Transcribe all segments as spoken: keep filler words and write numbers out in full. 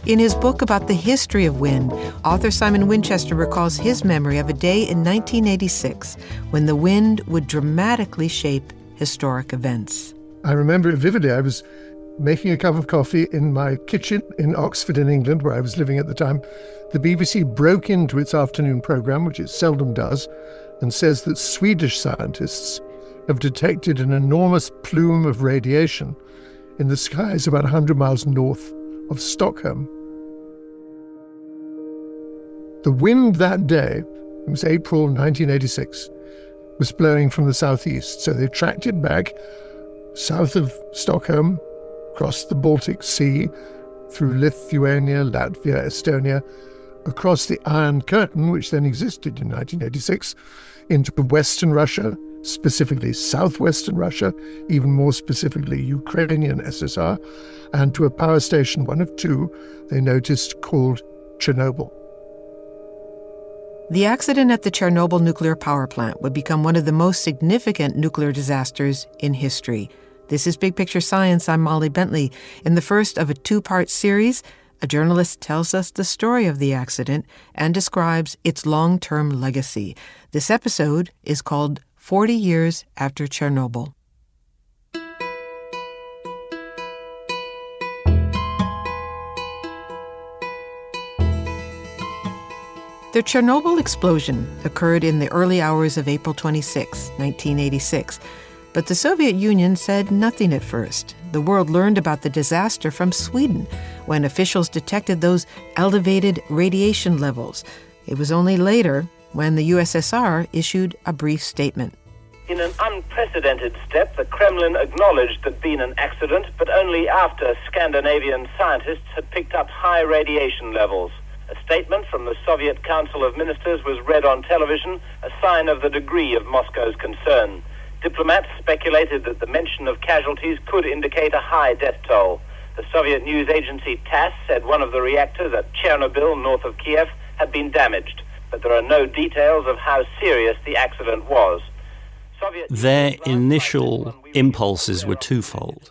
In his book about the history of wind, author Simon Winchester recalls his memory of a day in nineteen eighty-six when the wind would dramatically shape historic events. I remember it vividly. I was making a cup of coffee in my kitchen in Oxford in England, where I was living at the time. The B B C broke into its afternoon programme, which it seldom does, and says that Swedish scientists have detected an enormous plume of radiation in the skies about one hundred miles north of Stockholm. The wind that day, it was April nineteen eighty-six, was blowing from the southeast. So they tracked it back south of Stockholm, across the Baltic Sea, through Lithuania, Latvia, Estonia, across the Iron Curtain, which then existed in nineteen eighty-six, into Western Russia, specifically southwestern Russia, even more specifically Ukrainian S S R, and to a power station, one of two, they noticed, called Chernobyl. The accident at the Chernobyl nuclear power plant would become one of the most significant nuclear disasters in history. This is Big Picture Science. I'm Molly Bentley. In the first of a two-part series, a journalist tells us the story of the accident and describes its long-term legacy. This episode is called forty years After Chernobyl. The Chernobyl explosion occurred in the early hours of April twenty-sixth, nineteen eighty-six. But the Soviet Union said nothing at first. The world learned about the disaster from Sweden when officials detected those elevated radiation levels. It was only later when the U S S R issued a brief statement. In an unprecedented step, the Kremlin acknowledged there'd been an accident, but only after Scandinavian scientists had picked up high radiation levels. A statement from the Soviet Council of Ministers was read on television, a sign of the degree of Moscow's concern. Diplomats speculated that the mention of casualties could indicate a high death toll. The Soviet news agency TASS said one of the reactors at Chernobyl, north of Kiev, had been damaged, but there are no details of how serious the accident was. Soviet Their initial impulses were twofold.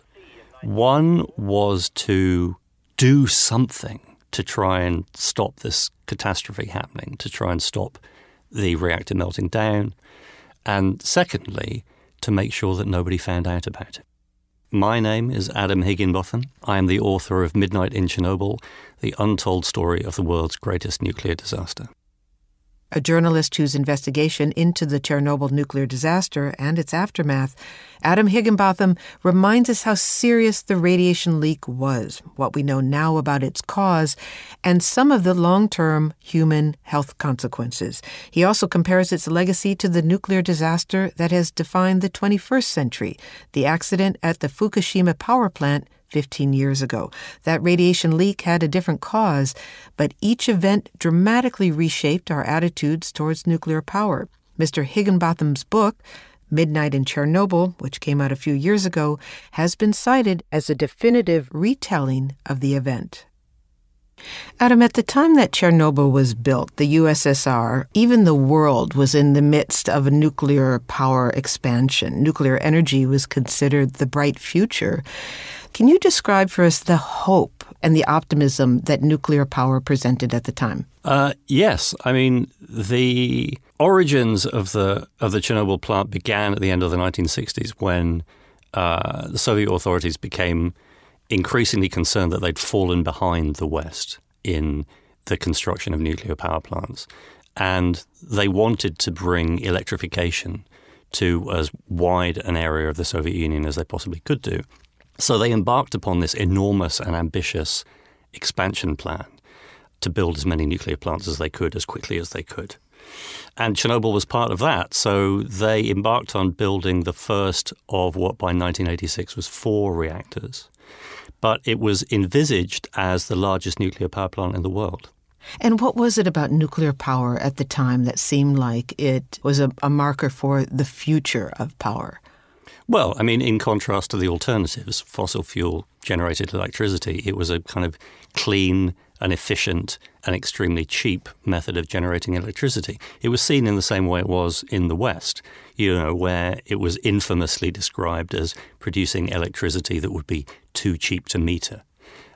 One was to do something to try and stop this catastrophe happening, to try and stop the reactor melting down, and secondly, to make sure that nobody found out about it. My name is Adam Higginbotham. I am the author of Midnight in Chernobyl, the untold story of the world's greatest nuclear disaster. A journalist whose investigation into the Chernobyl nuclear disaster and its aftermath, Adam Higginbotham reminds us how serious the radiation leak was, what we know now about its cause, and some of the long-term human health consequences. He also compares its legacy to the nuclear disaster that has defined the twenty-first century, the accident at the Fukushima power plant fifteen years ago. That radiation leak had a different cause, but each event dramatically reshaped our attitudes towards nuclear power. Mister Higginbotham's book, Midnight in Chernobyl, which came out a few years ago, has been cited as a definitive retelling of the event. Adam, at the time that Chernobyl was built, the U S S R, even the world was in the midst of a nuclear power expansion. Nuclear energy was considered the bright future. Can you describe for us the hope and the optimism that nuclear power presented at the time? Uh, yes. I mean, the origins of the of the Chernobyl plant began at the end of the nineteen sixties when uh, the Soviet authorities became increasingly concerned that they'd fallen behind the West in the construction of nuclear power plants. And they wanted to bring electrification to as wide an area of the Soviet Union as they possibly could do. So they embarked upon this enormous and ambitious expansion plan to build as many nuclear plants as they could, as quickly as they could. And Chernobyl was part of that. So they embarked on building the first of what by nineteen eighty-six was four reactors. But it was envisaged as the largest nuclear power plant in the world. And what was it about nuclear power at the time that seemed like it was a, a marker for the future of power? Well, I mean, in contrast to the alternatives, fossil fuel-generated electricity, it was a kind of clean and efficient and extremely cheap method of generating electricity. It was seen in the same way it was in the West, you know, where it was infamously described as producing electricity that would be too cheap to meter.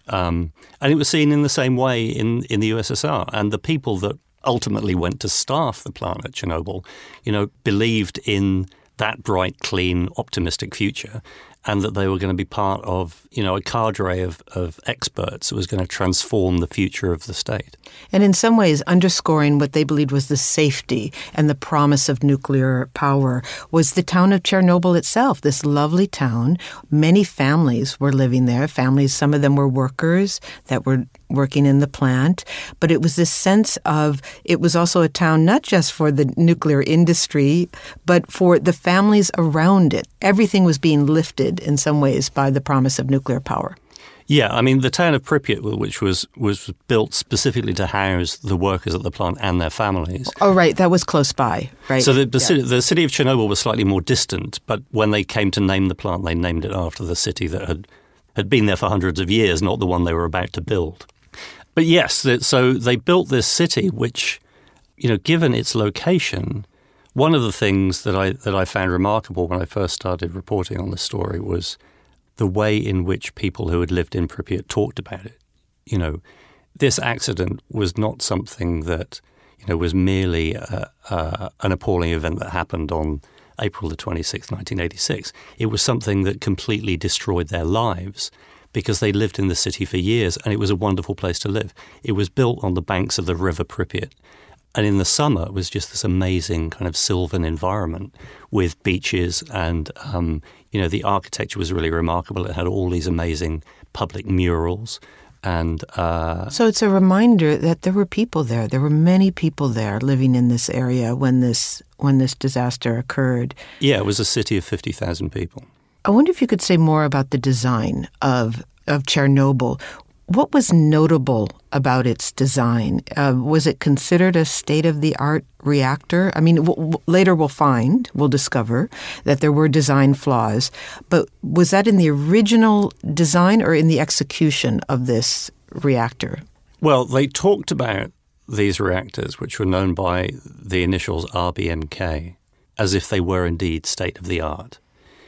Um, and it was seen in the same way in, in the U S S R. And the people that ultimately went to staff the plant at Chernobyl, you know, believed in that bright, clean, optimistic future, and that they were going to be part of, you know, a cadre of, of experts that was going to transform the future of the state. And in some ways, underscoring what they believed was the safety and the promise of nuclear power was the town of Chernobyl itself, this lovely town. Many families were living there. Families, some of them were workers that were working in the plant. But it was this sense of, it was also a town not just for the nuclear industry, but for the families around it. Everything was being lifted in some ways by the promise of nuclear power. Yeah, I mean, the town of Pripyat, which was was built specifically to house the workers at the plant and their families. Oh, right. That was close by, right? So the, the, yeah. city, the city of Chernobyl was slightly more distant, but when they came to name the plant, they named it after the city that had, had been there for hundreds of years, not the one they were about to build. But yes, so they built this city, which, you know, given its location, one of the things that I that I found remarkable when I first started reporting on the story was the way in which people who had lived in Pripyat talked about it. You know, this accident was not something that, you know, was merely a, a, an appalling event that happened on April the twenty-sixth, nineteen eighty-six. It was something that completely destroyed their lives because they lived in the city for years and it was a wonderful place to live. It was built on the banks of the river Pripyat. And in the summer, it was just this amazing kind of sylvan environment with beaches and, um, you know, the architecture was really remarkable. It had all these amazing public murals. And uh, so it's a reminder that there were people there. There were many people there living in this area when this when this disaster occurred. Yeah, it was a city of fifty thousand people. I wonder if you could say more about the design of, of Chernobyl. What was notable about its design? Uh, was it considered a state-of-the-art reactor? I mean, w- w- later we'll find, we'll discover that there were design flaws. But was that in the original design or in the execution of this reactor? Well, they talked about these reactors, which were known by the initials R B M K, as if they were indeed state-of-the-art.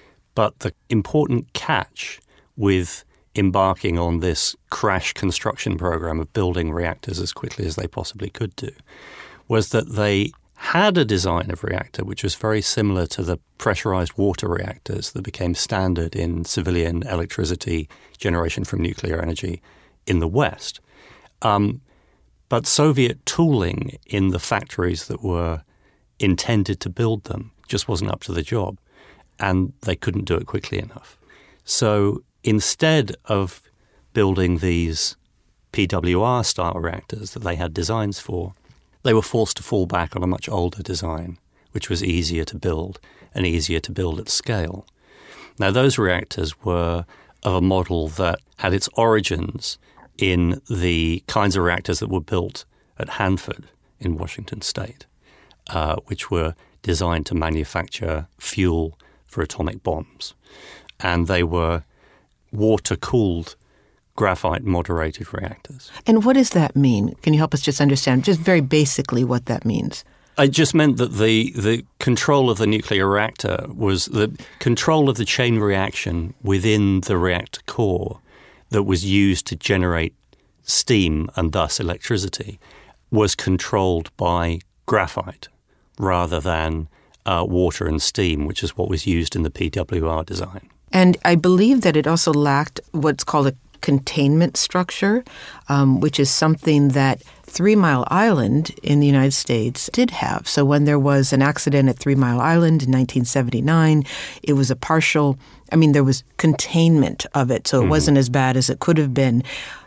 But the important catch with embarking on this crash construction program of building reactors as quickly as they possibly could do was that they had a design of reactor which was very similar to the pressurized water reactors that became standard in civilian electricity generation from nuclear energy in the West. Um, but Soviet tooling in the factories that were intended to build them just wasn't up to the job, and they couldn't do it quickly enough. So instead of building these P W R-style reactors that they had designs for, they were forced to fall back on a much older design, which was easier to build and easier to build at scale. Now, those reactors were of a model that had its origins in the kinds of reactors that were built at Hanford in Washington State, uh, which were designed to manufacture fuel for atomic bombs. And they were water-cooled, graphite-moderated reactors. And what does that mean? Can you help us just understand, just very basically, what that means? It just meant that the, the control of the nuclear reactor was the control of the chain reaction within the reactor core that was used to generate steam and thus electricity was controlled by graphite rather than uh, water and steam, which is what was used in the P W R design. And I believe that it also lacked what's called a containment structure, um, which is something that Three Mile Island in the United States did have. So when there was an accident at Three Mile Island in nineteen seventy-nine, it was a partial, I mean, there was containment of it, so it mm-hmm. wasn't as bad as it could have been.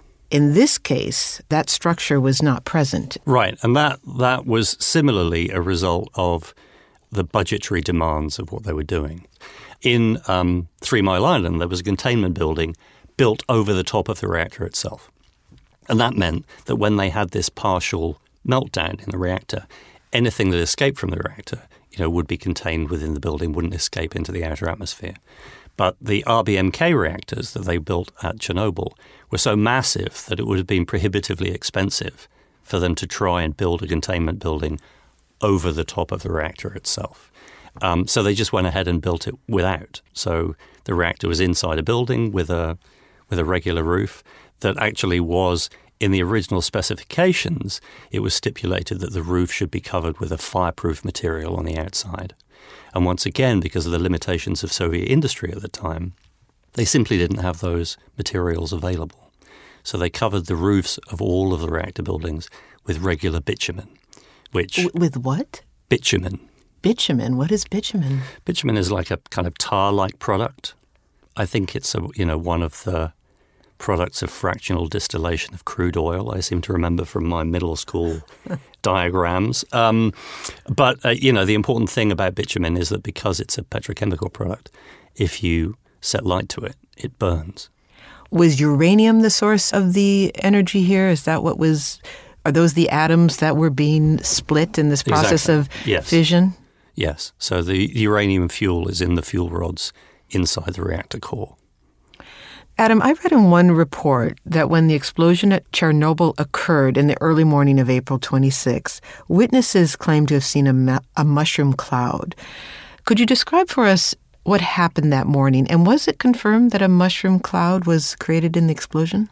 In this case, that structure was not present. Right, and that that was similarly a result of the budgetary demands of what they were doing. In um, Three Mile Island, there was a containment building built over the top of the reactor itself. And that meant that when they had this partial meltdown in the reactor, anything that escaped from the reactor, you know, would be contained within the building, wouldn't escape into the outer atmosphere. But the R B M K reactors that they built at Chernobyl were so massive that it would have been prohibitively expensive for them to try and build a containment building over the top of the reactor itself. Um, so they just went ahead and built it without. So the reactor was inside a building with a with a regular roof. that actually was, in the original specifications, it was stipulated that the roof should be covered with a fireproof material on the outside. And once again, because of the limitations of Soviet industry at the time, they simply didn't have those materials available. So they covered the roofs of all of the reactor buildings with regular bitumen, which... W- with what? Bitumen. Bitumen? What is bitumen? Bitumen is like a kind of tar-like product. I think it's a, you know, one of the products of fractional distillation of crude oil, I seem to remember from my middle school diagrams. Um, but, uh, you know, the important thing about bitumen is that because it's a petrochemical product, if you set light to it, it burns. Was uranium the source of the energy here? Is that what was... Are those the atoms that were being split in this process Exactly. of Yes. fission? Yes. So the uranium fuel is in the fuel rods inside the reactor core. Adam, I read in one report that when the explosion at Chernobyl occurred in the early morning of April twenty-sixth, witnesses claimed to have seen a, ma- a mushroom cloud. Could you describe for us what happened that morning, and was it confirmed that a mushroom cloud was created in the explosion?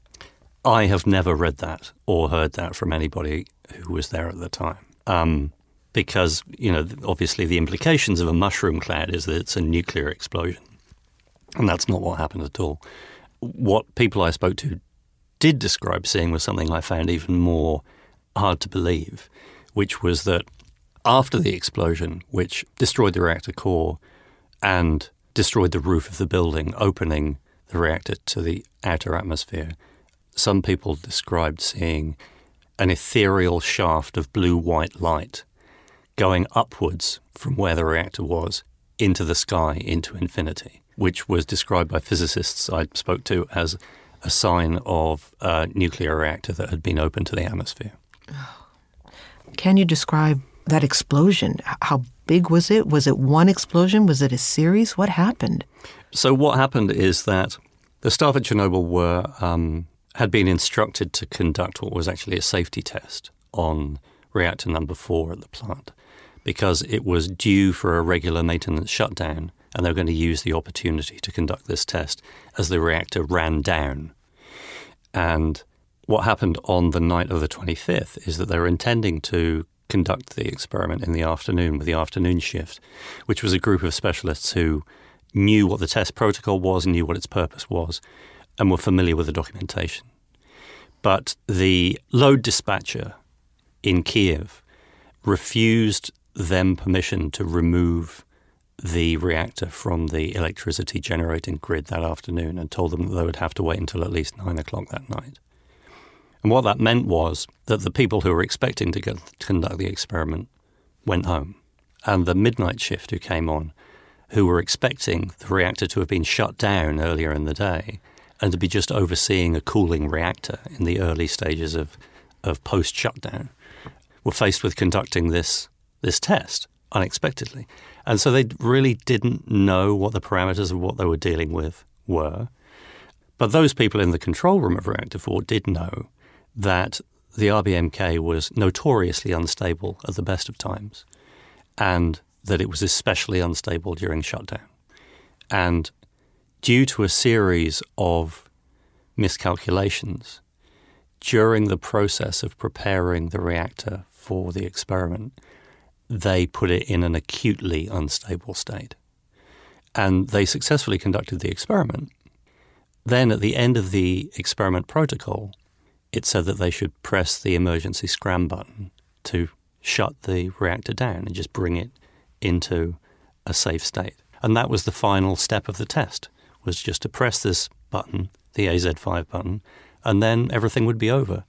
I have never read that or heard that from anybody who was there at the time. Um, because, you know, obviously the implications of a mushroom cloud is that it's a nuclear explosion. And that's not what happened at all. What people I spoke to did describe seeing was something I found even more hard to believe, which was that after the explosion, which destroyed the reactor core and destroyed the roof of the building, opening the reactor to the outer atmosphere, some people described seeing an ethereal shaft of blue-white light going upwards from where the reactor was into the sky, into infinity, which was described by physicists I spoke to as a sign of a nuclear reactor that had been opened to the atmosphere. Can you describe that explosion? How big was it? Was it one explosion? Was it a series? What happened? So what happened is that the staff at Chernobyl were um, had been instructed to conduct what was actually a safety test on reactor number four at the plant, because it was due for a regular maintenance shutdown, and they were going to use the opportunity to conduct this test as the reactor ran down. And what happened on the night of the twenty-fifth is that they were intending to conduct the experiment in the afternoon with the afternoon shift, which was a group of specialists who knew what the test protocol was, knew what its purpose was, and were familiar with the documentation. But the load dispatcher in Kiev refused them permission to remove the reactor from the electricity generating grid that afternoon and told them that they would have to wait until at least nine o'clock that night. And what that meant was that the people who were expecting to, go, to conduct the experiment went home. And the midnight shift who came on, who were expecting the reactor to have been shut down earlier in the day and to be just overseeing a cooling reactor in the early stages of, of post-shutdown, were faced with conducting this this test unexpectedly. And so they really didn't know what the parameters of what they were dealing with were. But those people in the control room of Reactor four did know that the R B M K was notoriously unstable at the best of times, and that it was especially unstable during shutdown. And due to a series of miscalculations during the process of preparing the reactor for the experiment, they put it in an acutely unstable state. And they successfully conducted the experiment. Then at the end of the experiment protocol, it said that they should press the emergency scram button to shut the reactor down and just bring it into a safe state. And that was the final step of the test, was just to press this button, the A Z five button, and then everything would be over.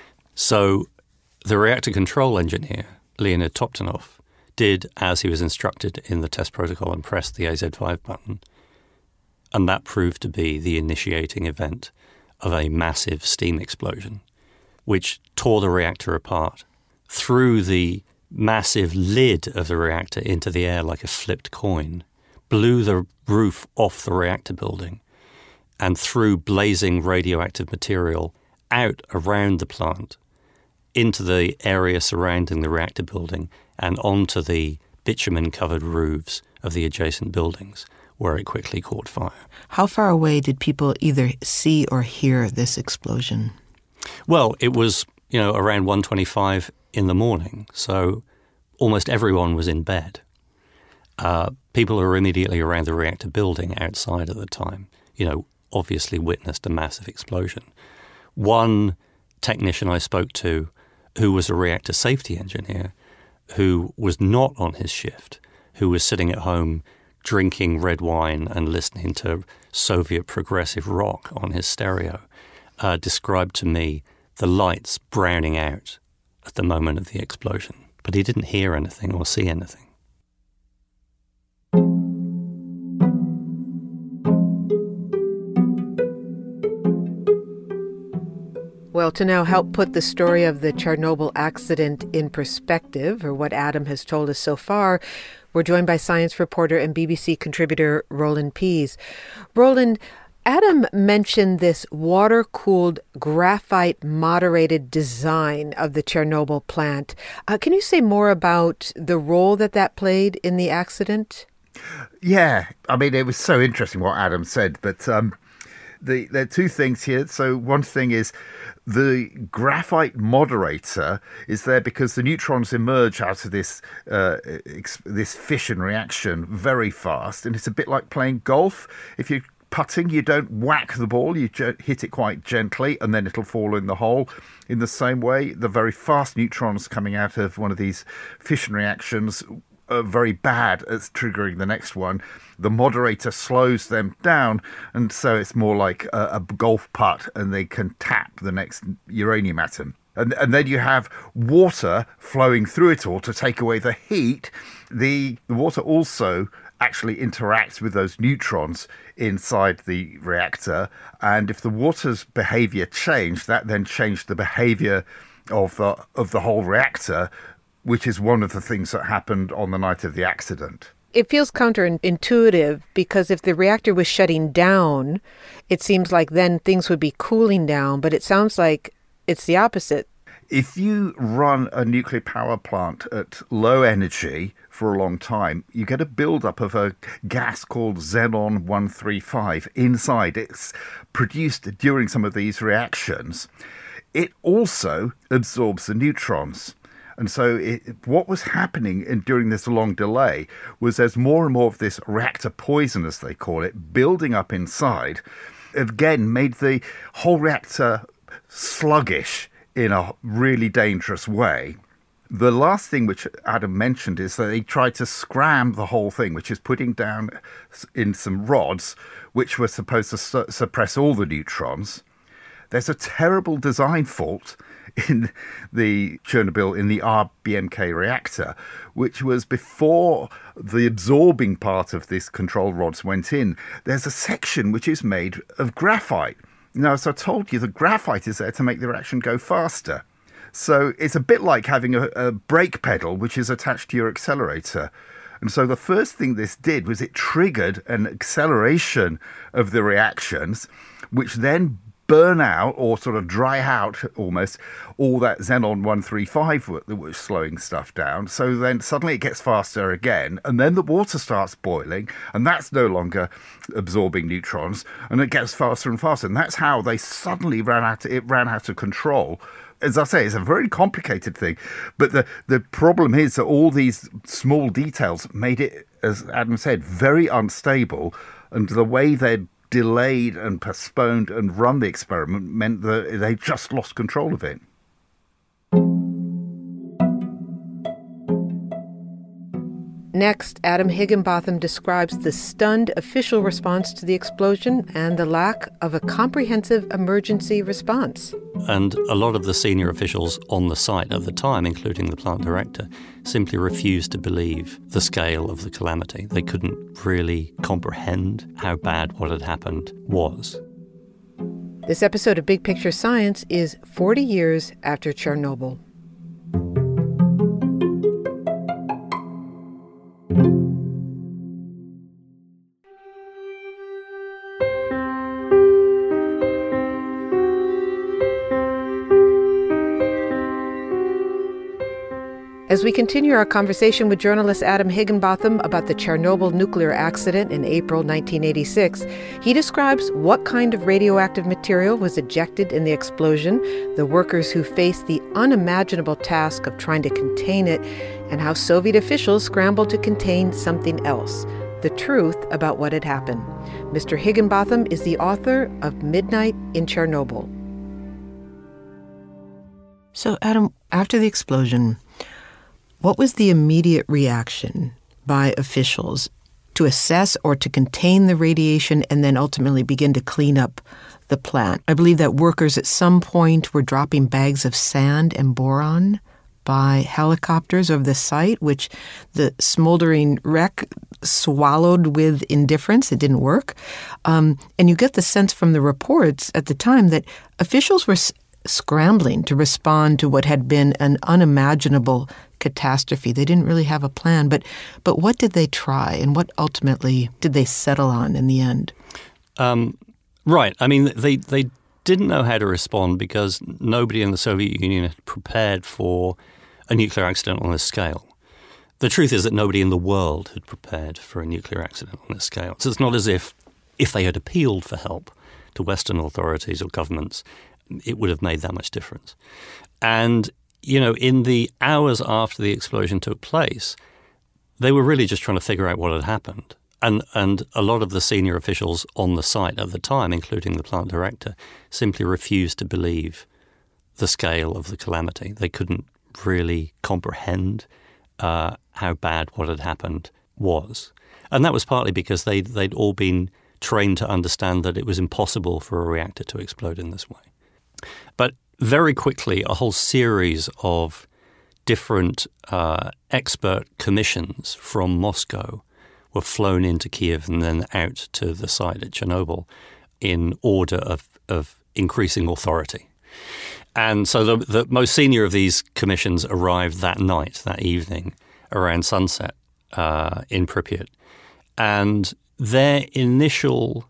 So the reactor control engineer, Leonid Toptonov, did as he was instructed in the test protocol and pressed the A Z five button. And that proved to be the initiating event of a massive steam explosion, which tore the reactor apart, threw the massive lid of the reactor into the air like a flipped coin, blew the roof off the reactor building, and threw blazing radioactive material out around the plant into the area surrounding the reactor building and onto the bitumen-covered roofs of the adjacent buildings, where it quickly caught fire. How far away did people either see or hear this explosion? Well, it was, you know, around one twenty-five in the morning, so almost everyone was in bed. Uh, people who were immediately around the reactor building outside at the time, you know, obviously witnessed a massive explosion. One technician I spoke to, who was a reactor safety engineer, who was not on his shift, who was sitting at home drinking red wine and listening to Soviet progressive rock on his stereo, uh, described to me the lights browning out at the moment of the explosion. But he didn't hear anything or see anything. Well, to now help put the story of the Chernobyl accident in perspective, or what Adam has told us so far, we're joined by science reporter and B B C contributor Roland Pease. Roland, Adam mentioned this water-cooled, graphite-moderated design of the Chernobyl plant. Uh, can you say more about the role that that played in the accident? Yeah, I mean, it was so interesting what Adam said, but um, the, there are two things here. So one thing is the graphite moderator is there because the neutrons emerge out of this uh, ex- this fission reaction very fast, and it's a bit like playing golf. If you're putting, you don't whack the ball, you ge- hit it quite gently, and then it'll fall in the hole. In the same way, the very fast neutrons coming out of one of these fission reactions are very bad at triggering the next one. The moderator slows them down, and so it's more like a, a golf putt, and they can tap the next uranium atom. And, and then you have water flowing through it all to take away the heat. The, the water also actually interacts with those neutrons inside the reactor, and if the water's behavior changed, that then changed the behavior of the of the whole reactor, which is one of the things that happened on the night of the accident. It feels counterintuitive because if the reactor was shutting down, it seems like then things would be cooling down, but it sounds like it's the opposite. If you run a nuclear power plant at low energy for a long time, you get a buildup of a gas called xenon one thirty-five inside. It's produced during some of these reactions. It also absorbs the neutrons. And so it, what was happening in, during this long delay was there's more and more of this reactor poison, as they call it, building up inside. It again made the whole reactor sluggish in a really dangerous way. The last thing which Adam mentioned is that they tried to scram the whole thing, which is putting down in some rods, which were supposed to su- suppress all the neutrons. There's a terrible design fault in the Chernobyl, in the R B M K reactor, which was before the absorbing part of this control rods went in. There's a section which is made of graphite. Now, as I told you, the graphite is there to make the reaction go faster. So it's a bit like having a, a brake pedal which is attached to your accelerator. And so the first thing this did was it triggered an acceleration of the reactions, which then burn out or sort of dry out almost all that xenon one thirty-five that was slowing stuff down. So then suddenly it gets faster again, and then the water starts boiling, and that's no longer absorbing neutrons, and it gets faster and faster. And that's how they suddenly ran out, it ran out of control. As I say, it's a very complicated thing. But the, the problem is that all these small details made it, as Adam said, very unstable. And the way they'd delayed and postponed and run the experiment meant that they just lost control of it. Next, Adam Higginbotham describes the stunned official response to the explosion and the lack of a comprehensive emergency response. And a lot of the senior officials on the site at the time, including the plant director, simply refused to believe the scale of the calamity. They couldn't really comprehend how bad what had happened was. This episode of Big Picture Science is forty years after Chernobyl. As As we continue our conversation with journalist Adam Higginbotham about the Chernobyl nuclear accident in April nineteen eighty-six, he describes what kind of radioactive material was ejected in the explosion, the workers who faced the unimaginable task of trying to contain it, and how Soviet officials scrambled to contain something else, the truth about what had happened. Mister Higginbotham is the author of Midnight in Chernobyl. So, Adam, after the explosion, what was the immediate reaction by officials to assess or to contain the radiation and then ultimately begin to clean up the plant? I believe that workers at some point were dropping bags of sand and boron by helicopters over the site, which the smoldering wreck swallowed with indifference. It didn't work. Um, and you get the sense from the reports at the time that officials were s- scrambling to respond to what had been an unimaginable catastrophe. They didn't really have a plan. But but what did they try, and what ultimately did they settle on in the end? Um, right. I mean, they, they didn't know how to respond because nobody in the Soviet Union had prepared for a nuclear accident on this scale. The truth is that nobody in the world had prepared for a nuclear accident on this scale. So it's not as if, if they had appealed for help to Western authorities or governments, it would have made that much difference. And, you know, in the hours after the explosion took place, they were really just trying to figure out what had happened. And and a lot of the senior officials on the site at the time, including the plant director, simply refused to believe the scale of the calamity. They couldn't really comprehend uh, how bad what had happened was. And that was partly because they, they'd all been trained to understand that it was impossible for a reactor to explode in this way. But very quickly, a whole series of different uh, expert commissions from Moscow were flown into Kiev and then out to the site at Chernobyl in order of, of increasing authority. And so the, the most senior of these commissions arrived that night, that evening, around sunset uh, in Pripyat. And their initial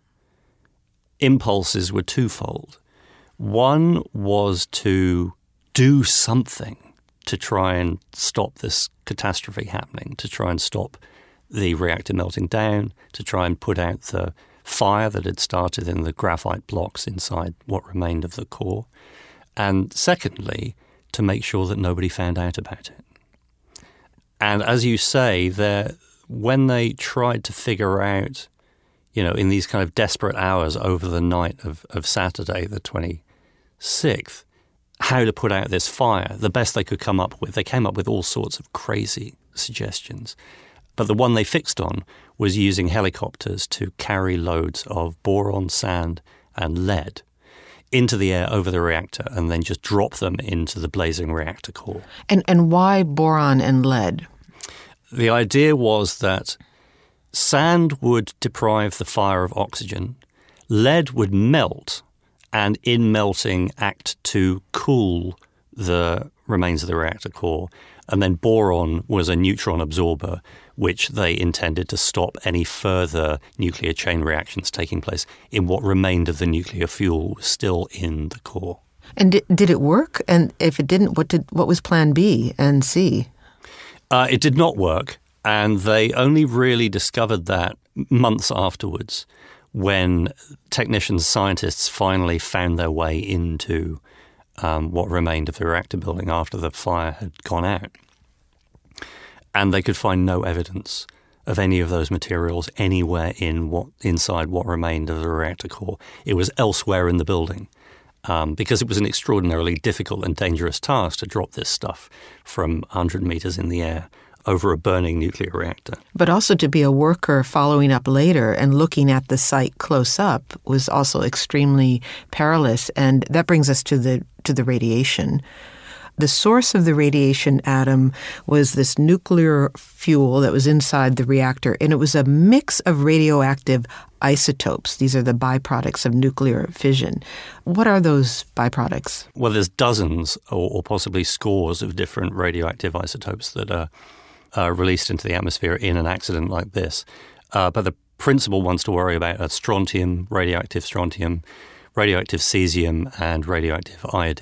impulses were twofold. One was to do something to try and stop this catastrophe happening, to try and stop the reactor melting down, to try and put out the fire that had started in the graphite blocks inside what remained of the core. And secondly, to make sure that nobody found out about it. And as you say, there, when they tried to figure out, you know, in these kind of desperate hours over the night of, of Saturday, the twenty-sixth, how to put out this fire, the best they could come up with, they came up with all sorts of crazy suggestions. But the one they fixed on was using helicopters to carry loads of boron, sand, and lead into the air over the reactor and then just drop them into the blazing reactor core. And and why boron and lead? The idea was that sand would deprive the fire of oxygen, lead would melt, and in melting act to cool the remains of the reactor core, and then boron was a neutron absorber, which they intended to stop any further nuclear chain reactions taking place in what remained of the nuclear fuel was still in the core. And did, did it work? And if it didn't, what did what was Plan B and C? Uh, it did not work, and they only really discovered that months afterwards when technicians, scientists finally found their way into um, what remained of the reactor building after the fire had gone out. And they could find no evidence of any of those materials anywhere in what inside what remained of the reactor core. It was elsewhere in the building um, because it was an extraordinarily difficult and dangerous task to drop this stuff from one hundred meters in the air over a burning nuclear reactor. But also to be a worker following up later and looking at the site close up was also extremely perilous. And that brings us to the to the radiation. The source of the radiation, Adam, was this nuclear fuel that was inside the reactor, and it was a mix of radioactive isotopes. These are the byproducts of nuclear fission. What are those byproducts? Well, there's dozens or, or possibly scores of different radioactive isotopes that are uh, released into the atmosphere in an accident like this. Uh, but the principal ones to worry about are strontium, radioactive strontium, radioactive cesium, and radioactive iodine.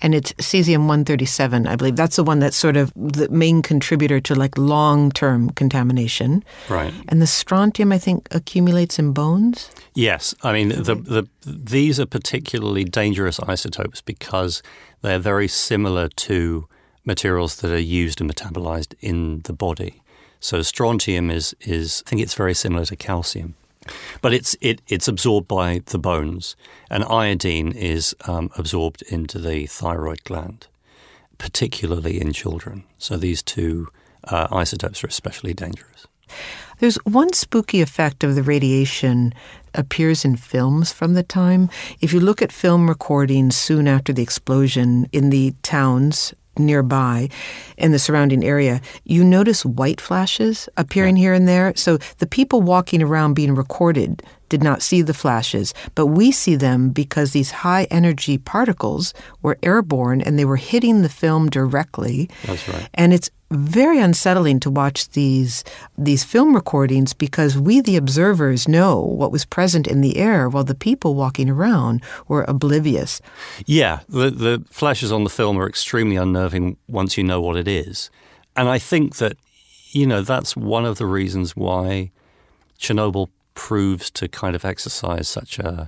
And it's cesium one thirty-seven, I believe. That's the one that's sort of the main contributor to like long-term contamination. Right. And the strontium, I think, accumulates in bones? Yes. I mean, the, the, these are particularly dangerous isotopes because they're very similar to materials that are used and metabolized in the body. So strontium is, is I think it's very similar to calcium. But it's it, it's absorbed by the bones, and iodine is um, absorbed into the thyroid gland, particularly in children. So these two uh, isotopes are especially dangerous. There's one spooky effect of the radiation appears in films from the time. If you look at film recordings soon after the explosion in the towns nearby in the surrounding area, you notice white flashes appearing yeah. here and there. So the people walking around being recorded did not see the flashes, but we see them because these high-energy particles were airborne and they were hitting the film directly. That's right. And it's very unsettling to watch these these film recordings because we, the observers, know what was present in the air while the people walking around were oblivious. Yeah, the, the flashes on the film are extremely unnerving once you know what it is. And I think that, you know, that's one of the reasons why Chernobyl proves to kind of exercise such a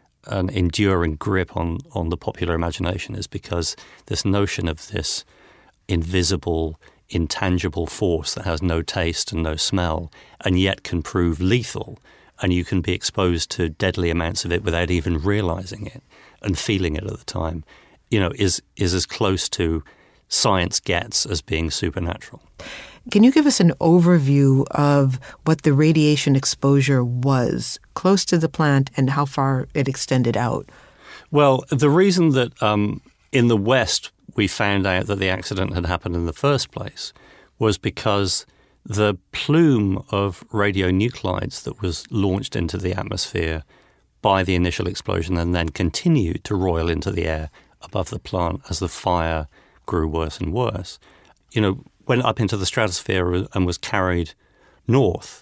an enduring grip on, on the popular imagination is because this notion of this invisible, intangible force that has no taste and no smell and yet can prove lethal, and you can be exposed to deadly amounts of it without even realizing it and feeling it at the time, you know, is is as close to science gets as being supernatural. Can you give us an overview of what the radiation exposure was close to the plant and how far it extended out? Well, the reason that um, in the West we found out that the accident had happened in the first place was because the plume of radionuclides that was launched into the atmosphere by the initial explosion and then continued to roil into the air above the plant as the fire grew worse and worse, you know, went up into the stratosphere and was carried north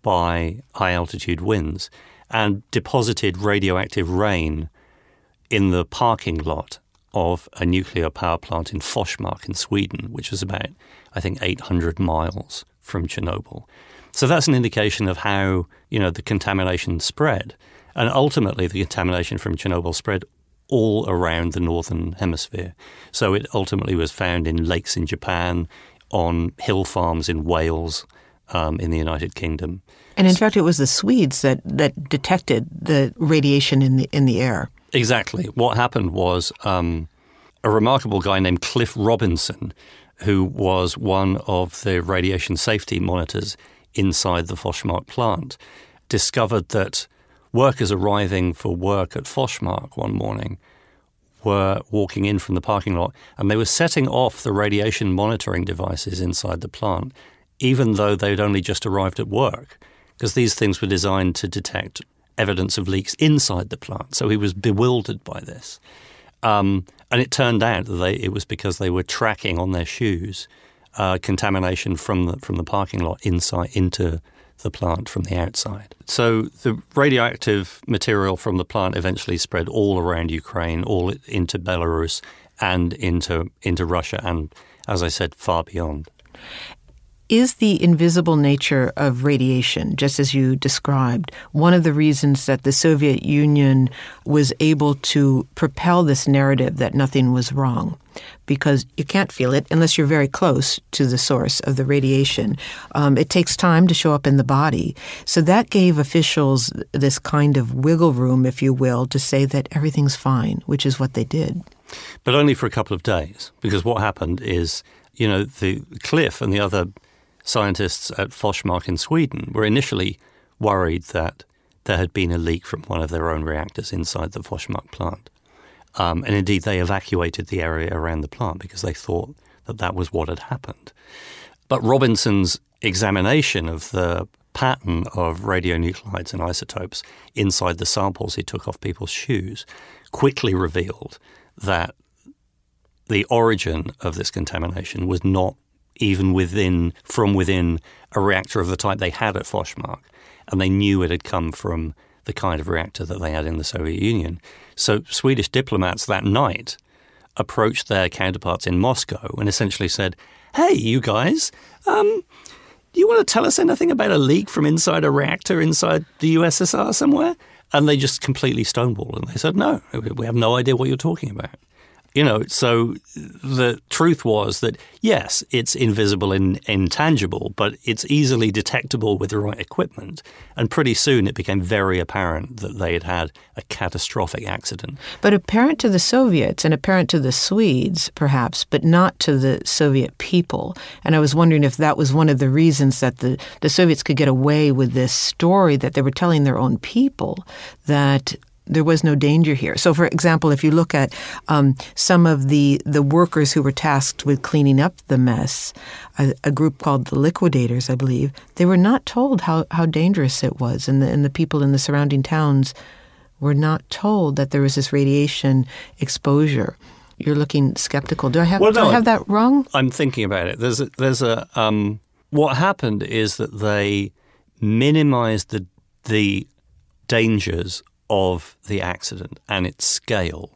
by high-altitude winds and deposited radioactive rain in the parking lot of a nuclear power plant in Forsmark in Sweden, which is about, I think, eight hundred miles from Chernobyl. So that's an indication of how, you know, the contamination spread. And ultimately, the contamination from Chernobyl spread all around the northern hemisphere. So it ultimately was found in lakes in Japan, on hill farms in Wales, um, in the United Kingdom. And in fact, it was the Swedes that, that detected the radiation in the in the air. Exactly. What happened was um, a remarkable guy named Cliff Robinson, who was one of the radiation safety monitors inside the Forsmark plant, discovered that workers arriving for work at Forsmark one morning were walking in from the parking lot and they were setting off the radiation monitoring devices inside the plant, even though they'd only just arrived at work, because these things were designed to detect evidence of leaks inside the plant. So he was bewildered by this. Um, and it turned out that they, it was because they were tracking on their shoes uh, contamination from the, from the parking lot inside into the plant from the outside. So the radioactive material from the plant eventually spread all around Ukraine, all into Belarus and into into Russia and, as I said, far beyond. Is the invisible nature of radiation, just as you described, one of the reasons that the Soviet Union was able to propel this narrative that nothing was wrong? Because you can't feel it unless you're very close to the source of the radiation. Um, it takes time to show up in the body. So that gave officials this kind of wiggle room, if you will, to say that everything's fine, which is what they did. But only for a couple of days, because what happened is, you know, the Cliff and the other scientists at Forsmark in Sweden were initially worried that there had been a leak from one of their own reactors inside the Forsmark plant. Um, and indeed, they evacuated the area around the plant because they thought that that was what had happened. But Robinson's examination of the pattern of radionuclides and isotopes inside the samples he took off people's shoes quickly revealed that the origin of this contamination was not even within, from within a reactor of the type they had at Forsmark. And they knew it had come from the kind of reactor that they had in the Soviet Union. So Swedish diplomats that night approached their counterparts in Moscow and essentially said, hey, you guys, um, do you want to tell us anything about a leak from inside a reactor inside the U S S R somewhere? And they just completely stonewalled and they said, no, we have no idea what you're talking about. You know, so the truth was that, yes, it's invisible and intangible, but it's easily detectable with the right equipment. And pretty soon it became very apparent that they had had a catastrophic accident. But apparent to the Soviets and apparent to the Swedes, perhaps, but not to the Soviet people. And I was wondering if that was one of the reasons that the, the Soviets could get away with this story that they were telling their own people, that there was no danger here. So, for example, if you look at um, some of the, the workers who were tasked with cleaning up the mess, a, a group called the Liquidators, I believe, they were not told how, how dangerous it was. And the, and the people in the surrounding towns were not told that there was this radiation exposure. You're looking skeptical. Do I have, well, do no, I have that wrong? I'm thinking about it. There's a, there's a um, what happened is that they minimized the the dangers of the accident and its scale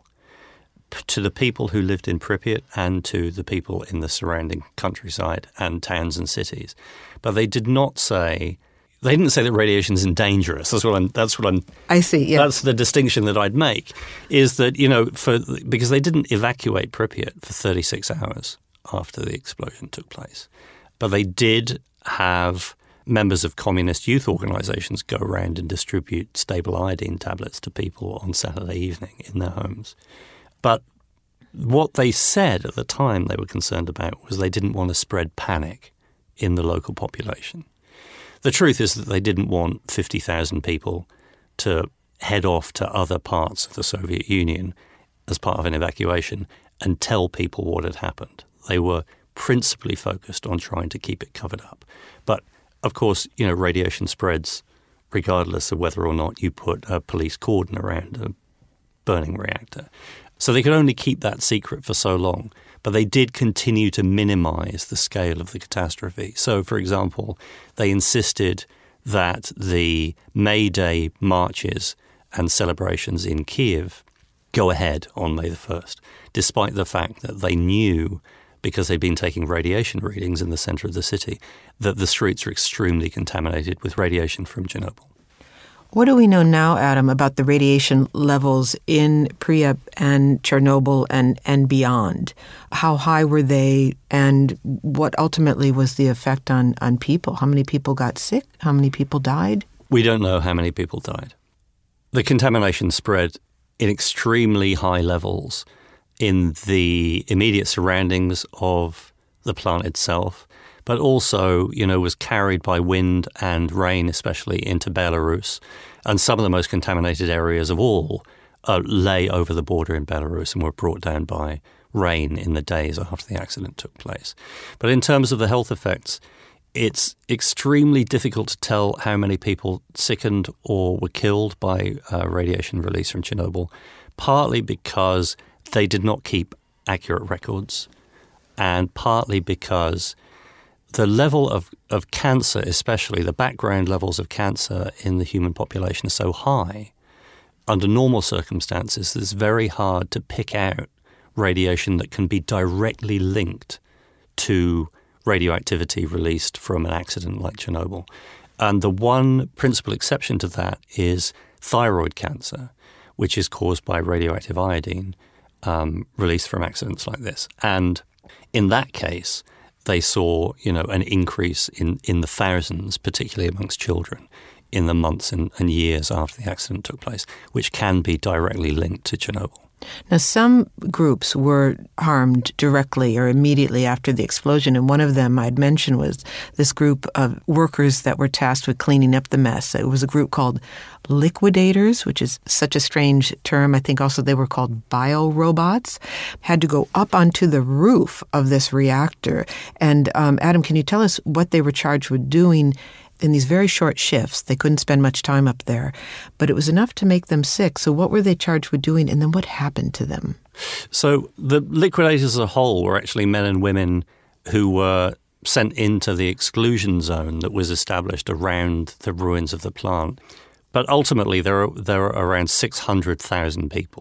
to the people who lived in Pripyat and to the people in the surrounding countryside and towns and cities. But they did not say, they didn't say that radiation isn't dangerous. That's what I'm, that's what I'm, I see, yeah. That's the distinction that I'd make, is that, you know, for because they didn't evacuate Pripyat for thirty-six hours after the explosion took place. But they did have members of communist youth organizations go around and distribute stable iodine tablets to people on Saturday evening in their homes. But what they said at the time they were concerned about was they didn't want to spread panic in the local population. The truth is that they didn't want fifty thousand people to head off to other parts of the Soviet Union as part of an evacuation and tell people what had happened. They were principally focused on trying to keep it covered up. But of course, you know, radiation spreads regardless of whether or not you put a police cordon around a burning reactor. So they could only keep that secret for so long, but they did continue to minimize the scale of the catastrophe. So, for example, they insisted that the May Day marches and celebrations in Kiev go ahead on May the first, despite the fact that they knew, because they'd been taking radiation readings in the center of the city, that the streets are extremely contaminated with radiation from Chernobyl. What do we know now, Adam, about the radiation levels in Pripyat and Chernobyl and, and beyond? How high were they, and what ultimately was the effect on, on people? How many people got sick? How many people died? We don't know how many people died. The contamination spread in extremely high levels in the immediate surroundings of the plant itself, but also, you know, was carried by wind and rain, especially into Belarus. And some of the most contaminated areas of all uh, lay over the border in Belarus and were brought down by rain in the days after the accident took place. But in terms of the health effects, it's extremely difficult to tell how many people sickened or were killed by uh, radiation release from Chernobyl, partly because they did not keep accurate records, and partly because the level of, of cancer, especially the background levels of cancer in the human population, are so high. Under normal circumstances, it's very hard to pick out radiation that can be directly linked to radioactivity released from an accident like Chernobyl. And the one principal exception to that is thyroid cancer, which is caused by radioactive iodine um, released from accidents like this. And in that case, they saw, you know, an increase in, in the thousands, particularly amongst children, in the months and, and years after the accident took place, which can be directly linked to Chernobyl. Now, some groups were harmed directly or immediately after the explosion, and one of them I'd mentioned was this group of workers that were tasked with cleaning up the mess. It was a group called Liquidators, which is such a strange term. I think also they were called biorobots, had to go up onto the roof of this reactor. And um, Adam, can you tell us what they were charged with doing in these very short shifts? They couldn't spend much time up there, but it was enough to make them sick. So what were they charged with doing, and then what happened to them? So the liquidators as a whole were actually men and women who were sent into the exclusion zone that was established around the ruins of the plant. But ultimately, there are, there are around six hundred thousand people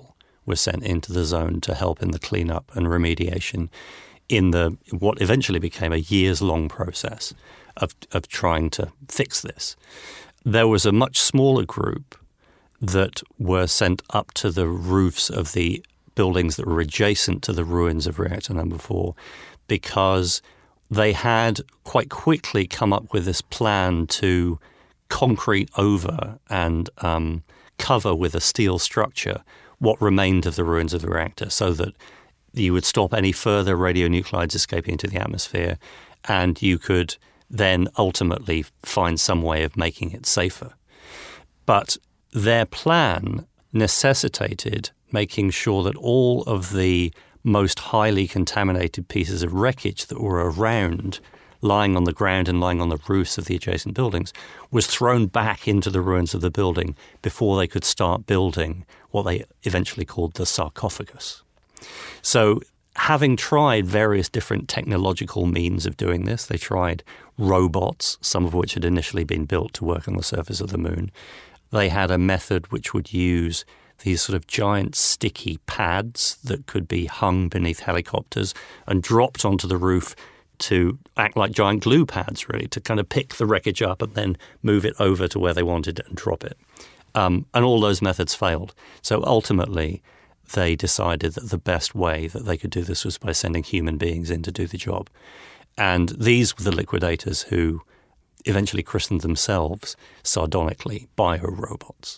were sent into the zone to help in the cleanup and remediation in the what eventually became a years-long process of of trying to fix this. There was a much smaller group that were sent up to the roofs of the buildings that were adjacent to the ruins of reactor number four, because they had quite quickly come up with this plan to concrete over and um, cover with a steel structure what remained of the ruins of the reactor, so that you would stop any further radionuclides escaping into the atmosphere, and you could then ultimately find some way of making it safer. But their plan necessitated making sure that all of the most highly contaminated pieces of wreckage that were around, lying on the ground and lying on the roofs of the adjacent buildings, was thrown back into the ruins of the building before they could start building what they eventually called the sarcophagus. So having tried various different technological means of doing this, they tried robots, some of which had initially been built to work on the surface of the moon. They had a method which would use these sort of giant sticky pads that could be hung beneath helicopters and dropped onto the roof to act like giant glue pads, really, to kind of pick the wreckage up and then move it over to where they wanted it and drop it. Um, and all those methods failed. So ultimately, they decided that the best way that they could do this was by sending human beings in to do the job. And these were the liquidators who eventually christened themselves, sardonically, biorobots.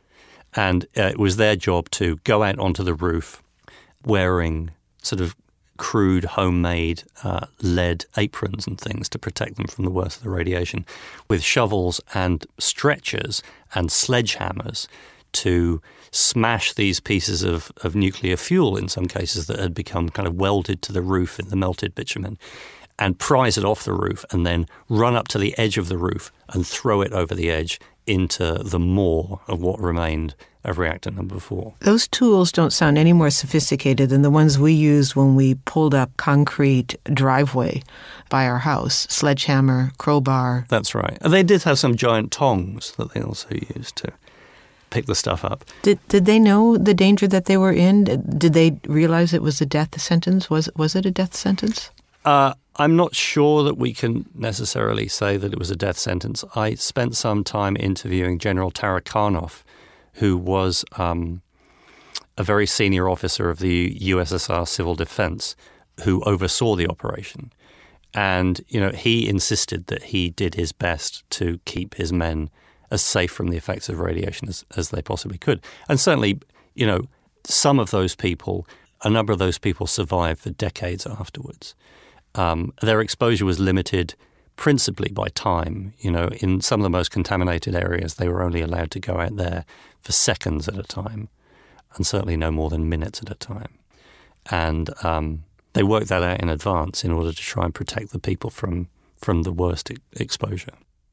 And uh, it was their job to go out onto the roof wearing sort of crude, homemade uh, lead aprons and things to protect them from the worst of the radiation, with shovels and stretchers and sledgehammers to smash these pieces of, of nuclear fuel, in some cases that had become kind of welded to the roof in the melted bitumen, and prise it off the roof and then run up to the edge of the roof and throw it over the edge into the maw of what remained of reactor number four. Those tools don't sound any more sophisticated than the ones we used when we pulled up concrete driveway by our house. Sledgehammer, crowbar. That's right. And they did have some giant tongs that they also used to pick the stuff up. Did did they know the danger that they were in? Did they realize it was a death sentence? Was, was it a death sentence? Uh, I'm not sure that we can necessarily say that it was a death sentence. I spent some time interviewing General Tarakanov, who was um, a very senior officer of the U S S R Civil Defense, who oversaw the operation. And, you know, he insisted that he did his best to keep his men as safe from the effects of radiation as, as they possibly could. And certainly, you know, some of those people, a number of those people survived for decades afterwards. Um, their exposure was limited principally by time. You know, in some of the most contaminated areas, they were only allowed to go out there for seconds at a time, and certainly no more than minutes at a time. And um, they worked that out in advance in order to try and protect the people from, from the worst e- exposure.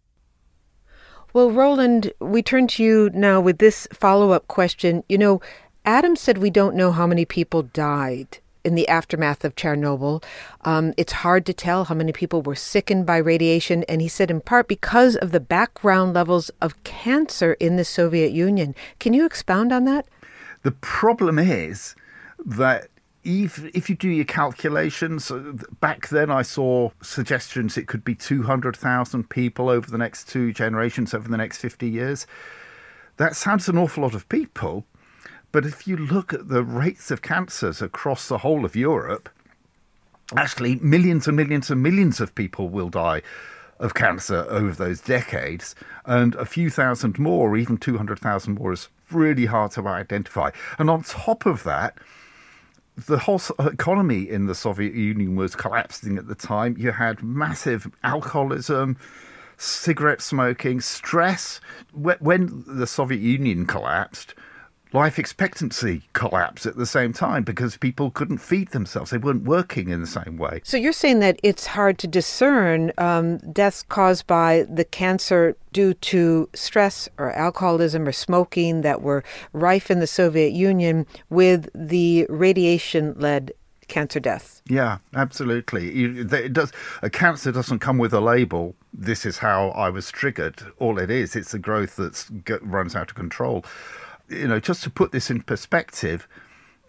Well, Roland, we turn to you now with this follow-up question. You know, Adam said we don't know how many people died in the aftermath of Chernobyl. Um, it's hard to tell how many people were sickened by radiation, and he said in part because of the background levels of cancer in the Soviet Union. Can you expound on that? The problem is that if, if you do your calculations, back then I saw suggestions it could be two hundred thousand people over the next two generations, over the next fifty years. That sounds an awful lot of people. But if you look at the rates of cancers across the whole of Europe, actually millions and millions and millions of people will die of cancer over those decades. And a few thousand more, even two hundred thousand more, is really hard to identify. And on top of that, the whole economy in the Soviet Union was collapsing at the time. You had massive alcoholism, cigarette smoking, stress. When the Soviet Union collapsed, life expectancy collapsed at the same time because people couldn't feed themselves. They weren't working in the same way. So you're saying that it's hard to discern um, deaths caused by the cancer due to stress or alcoholism or smoking that were rife in the Soviet Union with the radiation-led cancer deaths. Yeah, absolutely. It does. A cancer doesn't come with a label. This is how I was triggered. All it is, it's a growth that runs out of control. You know, just to put this in perspective,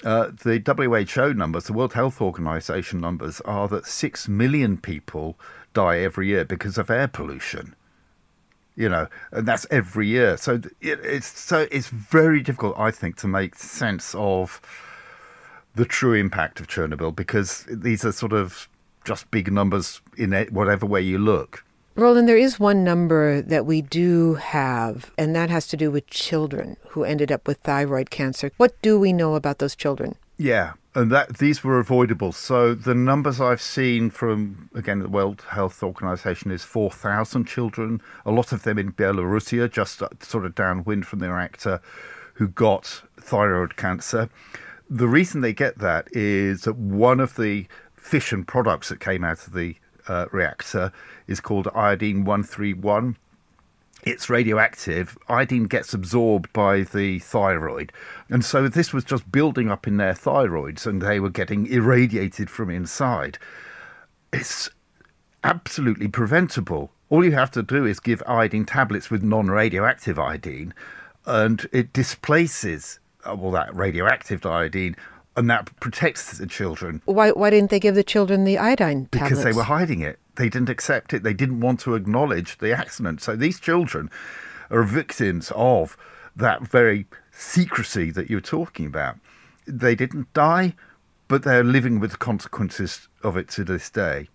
Uh, the W H O numbers, the World Health Organization numbers, are that six million people die every year because of air pollution. You know, and that's every year. So it, it's so it's very difficult, I think, to make sense of the true impact of Chernobyl, because these are sort of just big numbers in whatever way you look. Roland, there is one number that we do have, and that has to do with children who ended up with thyroid cancer. What do we know about those children? Yeah, and that these were avoidable. So the numbers I've seen from, again, the World Health Organization is four thousand children, a lot of them in Belarusia, just sort of downwind from the reactor, who got thyroid cancer. The reason they get that is that one of the fission products that came out of the uh, reactor is called iodine one thirty-one. It's radioactive. Iodine gets absorbed by the thyroid. And so this was just building up in their thyroids, and they were getting irradiated from inside. It's absolutely preventable. All you have to do is give iodine tablets with non-radioactive iodine, and it displaces, well, that radioactive iodine, and that protects the children. Why why didn't they give the children the iodine tablets? Because they were hiding it. They didn't accept it. They didn't want to acknowledge the accident. So these children are victims of that very secrecy that you're talking about. They didn't die, but they're living with the consequences of it to this day.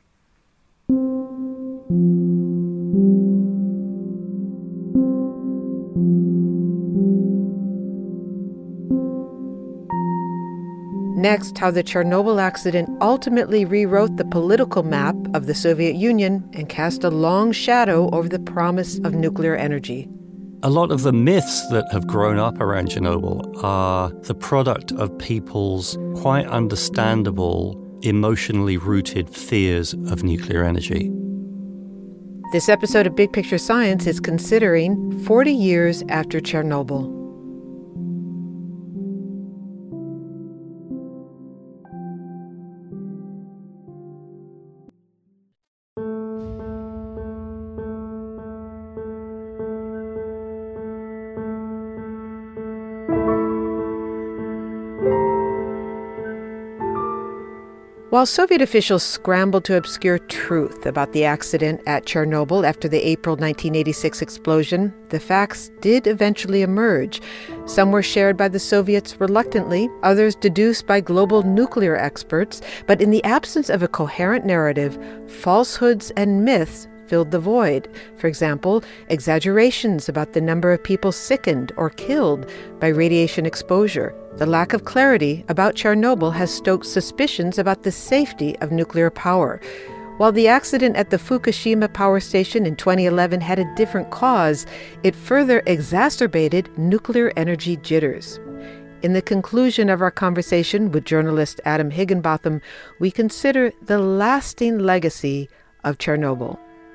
Next, how the Chernobyl accident ultimately rewrote the political map of the Soviet Union and cast a long shadow over the promise of nuclear energy. A lot of the myths that have grown up around Chernobyl are the product of people's quite understandable, emotionally rooted fears of nuclear energy. This episode of Big Picture Science is considering forty years after Chernobyl. While Soviet officials scrambled to obscure truth about the accident at Chernobyl after the April nineteen eighty-six explosion, the facts did eventually emerge. Some were shared by the Soviets reluctantly, others deduced by global nuclear experts. But in the absence of a coherent narrative, falsehoods and myths filled the void. For example, exaggerations about the number of people sickened or killed by radiation exposure. The lack of clarity about Chernobyl has stoked suspicions about the safety of nuclear power. While the accident at the Fukushima power station in twenty eleven had a different cause, it further exacerbated nuclear energy jitters. In the conclusion of our conversation with journalist Adam Higginbotham, we consider the lasting legacy of Chernobyl.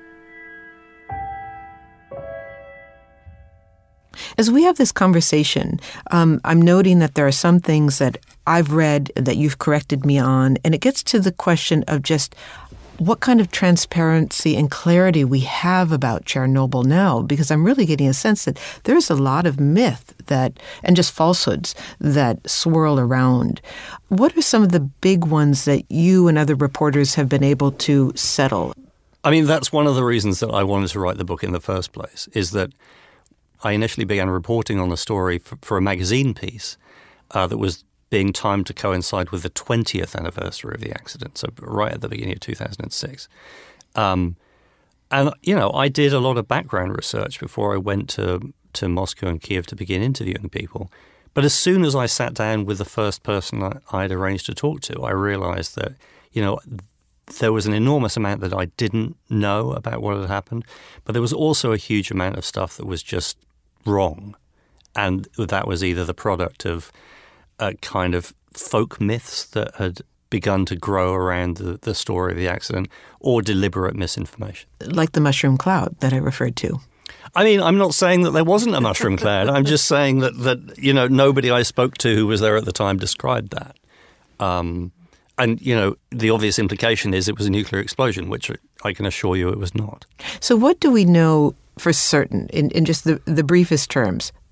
As we have this conversation, um, I'm noting that there are some things that I've read that you've corrected me on, and it gets to the question of just what kind of transparency and clarity we have about Chernobyl now, because I'm really getting a sense that there's a lot of myth that and just falsehoods that swirl around. What are some of the big ones that you and other reporters have been able to settle? I mean, that's one of the reasons that I wanted to write the book in the first place, is that I initially began reporting on the story for, for a magazine piece uh, that was being timed to coincide with the twentieth anniversary of the accident, so right at the beginning of two thousand six. Um, and, you know, I did a lot of background research before I went to, to Moscow and Kiev to begin interviewing people. But as soon as I sat down with the first person I, I'd arranged to talk to, I realized that, you know, there was an enormous amount that I didn't know about what had happened, but there was also a huge amount of stuff that was just wrong. And that was either the product of a kind of folk myths that had begun to grow around the, the story of the accident, or deliberate misinformation. Like the mushroom cloud that I referred to. I mean, I'm not saying that there wasn't a mushroom cloud. I'm just saying that, that, you know, nobody I spoke to who was there at the time described that. Um, and, you know, the obvious implication is it was a nuclear explosion, which I can assure you it was not. So what do we know for certain, in, in just the, the briefest terms?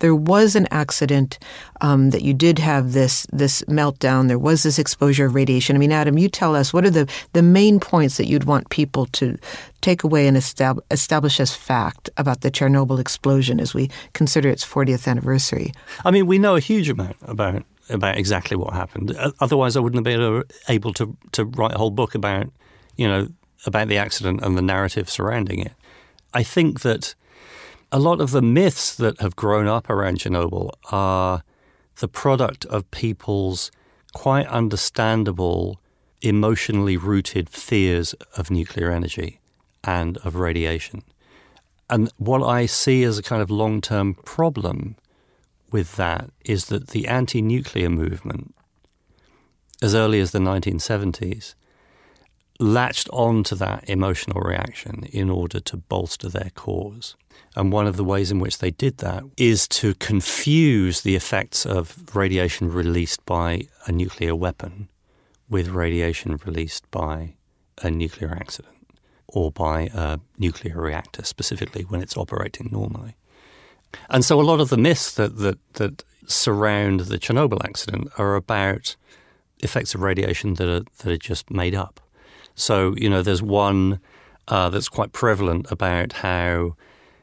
there was an accident, um, that you did have this this meltdown, there was this exposure of radiation. I mean, Adam, you tell us, what are the, the main points that you'd want people to take away and estab- establish as fact about the Chernobyl explosion as we consider its fortieth anniversary? I mean, we know a huge amount about about exactly what happened. Otherwise, I wouldn't have been able to to write a whole book about, you know, about the accident and the narrative surrounding it. I think that a lot of the myths that have grown up around Chernobyl are the product of people's quite understandable, emotionally rooted fears of nuclear energy and of radiation. And what I see as a kind of long-term problem with that is that the anti-nuclear movement, as early as the nineteen seventies, latched on to that emotional reaction in order to bolster their cause. And one of the ways in which they did that is to confuse the effects of radiation released by a nuclear weapon with radiation released by a nuclear accident or by a nuclear reactor, specifically when it's operating normally. And so a lot of the myths that, that, that surround the Chernobyl accident are about effects of radiation that are, that are just made up. So, you know, there's one uh, that's quite prevalent about how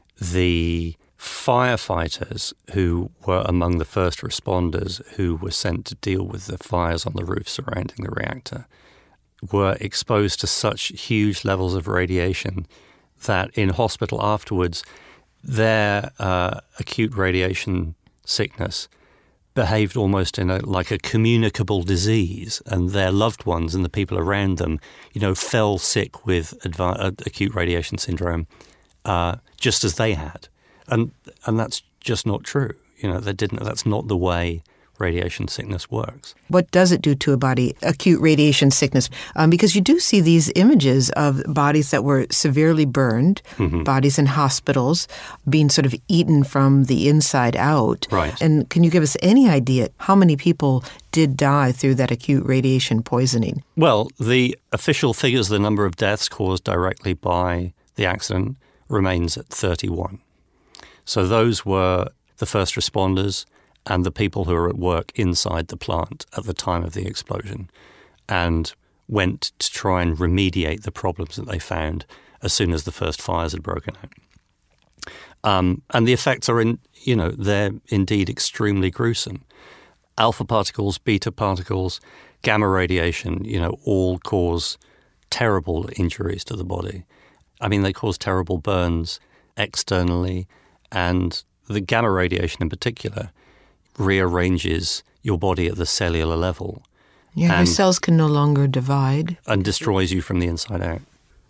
the firefighters who were among the first responders who were sent to deal with the fires on the roof surrounding the reactor were exposed to such huge levels of radiation that in hospital afterwards, their uh, acute radiation sickness behaved almost in a, like a communicable disease, and their loved ones and the people around them, you know, fell sick with adva- uh, acute radiation syndrome uh, just as they had. And and that's just not true. You know, they didn't. That's not the way radiation sickness works. What does it do to a body, acute radiation sickness? Um, because you do see these images of bodies that were severely burned, mm-hmm. bodies in hospitals being sort of eaten from the inside out. Right. And can you give us any idea how many people did die through that acute radiation poisoning? Well, the official figures, the number of deaths caused directly by the accident, remains at thirty-one. So those were the first responders and the people who were at work inside the plant at the time of the explosion and went to try and remediate the problems that they found as soon as the first fires had broken out. Um, and the effects are, in, you know, they're indeed extremely gruesome. Alpha particles, beta particles, gamma radiation, you know, all cause terrible injuries to the body. I mean, they cause terrible burns externally, and the gamma radiation in particular rearranges your body at the cellular level. Yeah, your cells can no longer divide. And destroys you from the inside out.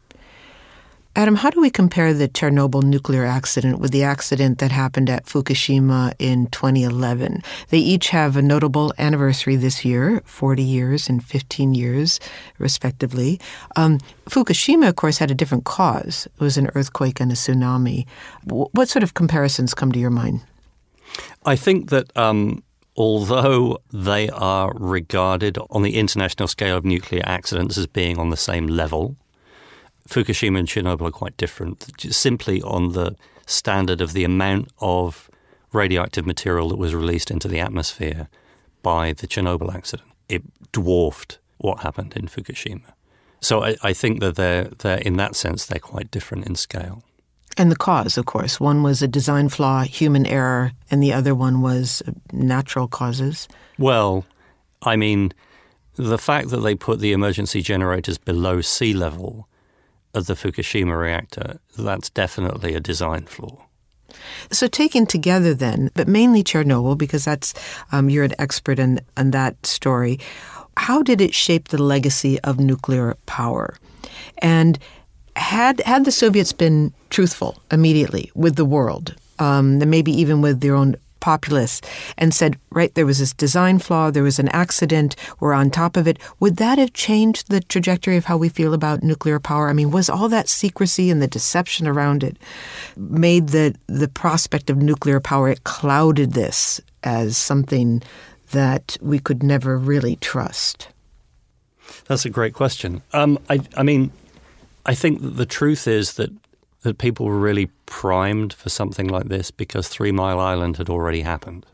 Adam, how do we compare the Chernobyl nuclear accident with the accident that happened at Fukushima in twenty eleven? They each have a notable anniversary this year, forty years and fifteen years, respectively. Um, Fukushima, of course, had a different cause. It was an earthquake and a tsunami. What sort of comparisons come to your mind? I think that um, although they are regarded on the international scale of nuclear accidents as being on the same level, Fukushima and Chernobyl are quite different, simply on the standard of the amount of radioactive material that was released into the atmosphere by the Chernobyl accident. It dwarfed what happened in Fukushima. So I, I think that they're, they're, in that sense, they're quite different in scale. And the cause, of course. One was a design flaw, human error, and the other one was natural causes. Well, I mean, the fact that they put the emergency generators below sea level at the Fukushima reactor, that's definitely a design flaw. So taken together then, but mainly Chernobyl, because that's um, you're an expert in, in that story, how did it shape the legacy of nuclear power? And Had had the Soviets been truthful immediately with the world, um, and maybe even with their own populace, and said, right, there was this design flaw, there was an accident, we're on top of it, would that have changed the trajectory of how we feel about nuclear power? I mean, was all that secrecy and the deception around it made the, the prospect of nuclear power, it clouded this as something that we could never really trust? That's a great question. Um, I, I mean... I think that the truth is that that people were really primed for something like this because Three Mile Island had already happened.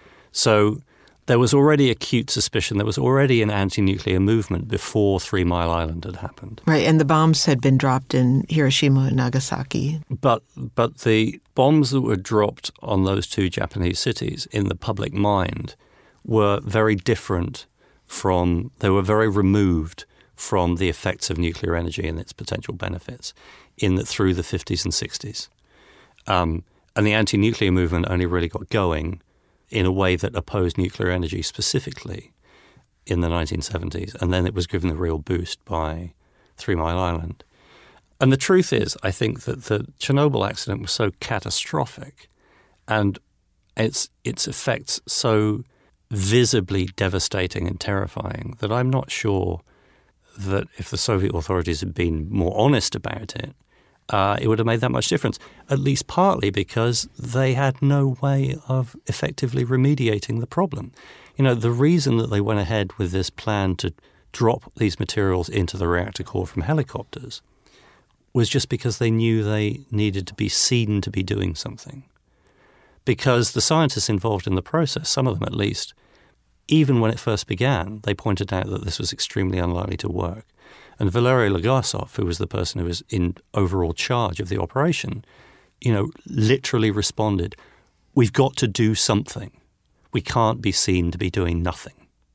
So there was already acute suspicion. There was already an anti-nuclear movement before Three Mile Island had happened. Right, and the bombs had been dropped in Hiroshima and Nagasaki. But but the bombs that were dropped on those two Japanese cities in the public mind were very different from, they were very removed from the effects of nuclear energy and its potential benefits in the, through the fifties and sixties. Um, and the anti-nuclear movement only really got going in a way that opposed nuclear energy specifically in the nineteen seventies. And then it was given the real boost by Three Mile Island. And the truth is, I think that the Chernobyl accident was so catastrophic and its its effects so visibly devastating and terrifying that I'm not sure that if the Soviet authorities had been more honest about it, Uh, it would have made that much difference, at least partly because they had no way of effectively remediating the problem. You know, the reason that they went ahead with this plan to drop these materials into the reactor core from helicopters was just because they knew they needed to be seen to be doing something. Because the scientists involved in the process, some of them at least, even when it first began, they pointed out that this was extremely unlikely to work. And Valery Legasov, who was the person who was in overall charge of the operation, you know, literally responded, "We've got to do something. We can't be seen to be doing nothing."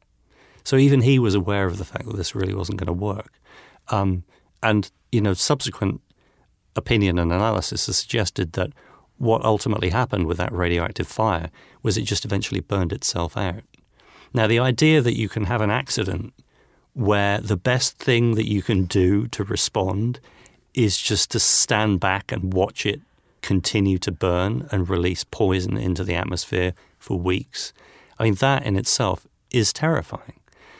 So even he was aware of the fact that this really wasn't going to work. Um, and, you know, subsequent opinion and analysis has suggested that what ultimately happened with that radioactive fire was it just eventually burned itself out. Now, the idea that you can have an accident where the best thing that you can do to respond is just to stand back and watch it continue to burn and release poison into the atmosphere for weeks. I mean, that in itself is terrifying.